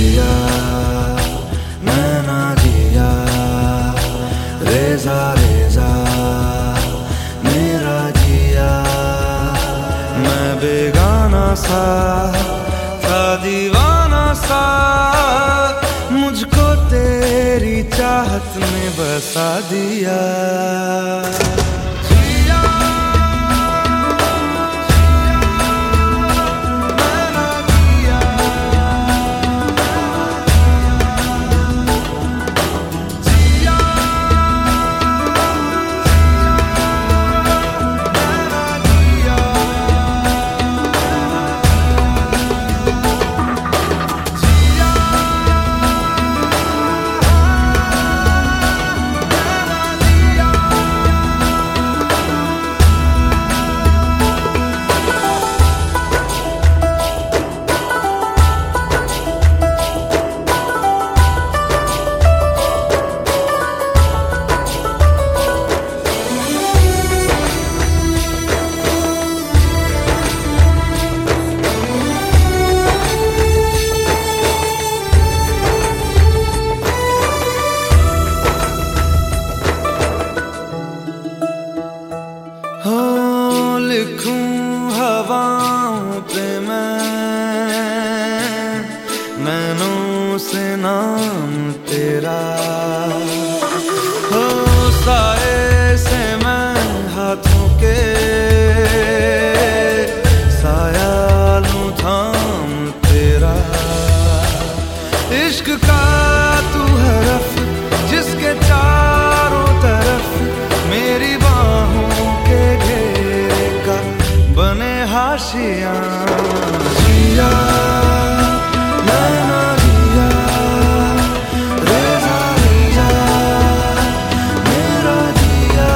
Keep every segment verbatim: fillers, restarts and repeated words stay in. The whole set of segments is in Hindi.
जिया नैना जिया रेजा रेजा मेरा जिया। मैं बेगाना सा था दीवाना सा, मुझको तेरी चाहत ने बसा दिया। लिखूं हवाओं पे मैं नैनों से नाम तेरा, हो साए से मैं हाथों के साया लूं थाम तेरा। इश्क का तू हरफ जिसके चारों तरफ मेरी बाहों के घेरे का बने हाशिया। जिया नैना जिया रेजा रेजा मेरा जिया।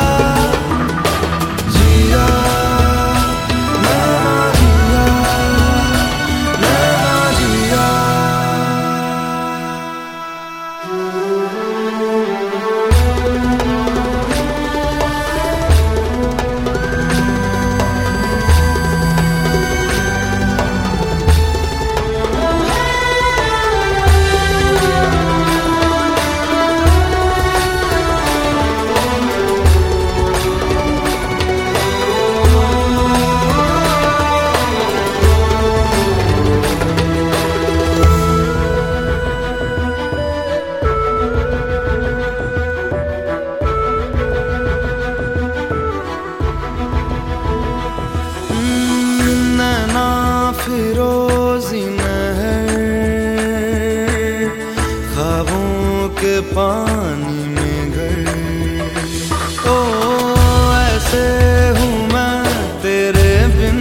जिया नैना जिया नैना जिया। फिरोजी महर ख्वाबों के पानी में घर, ओ ऐसे हूँ मैं तेरे बिन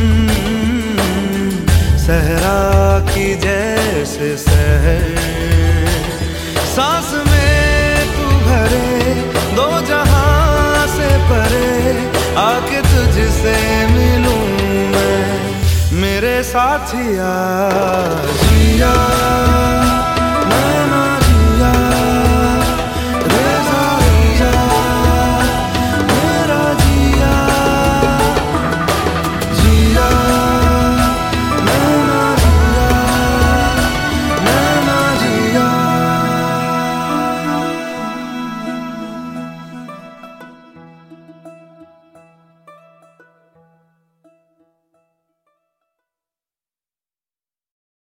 सहरा की जैसे सहर। सांस में तू भरे दो जहां से परे, आके तुझसे मिलूं मैं मेरे साथिया। जिया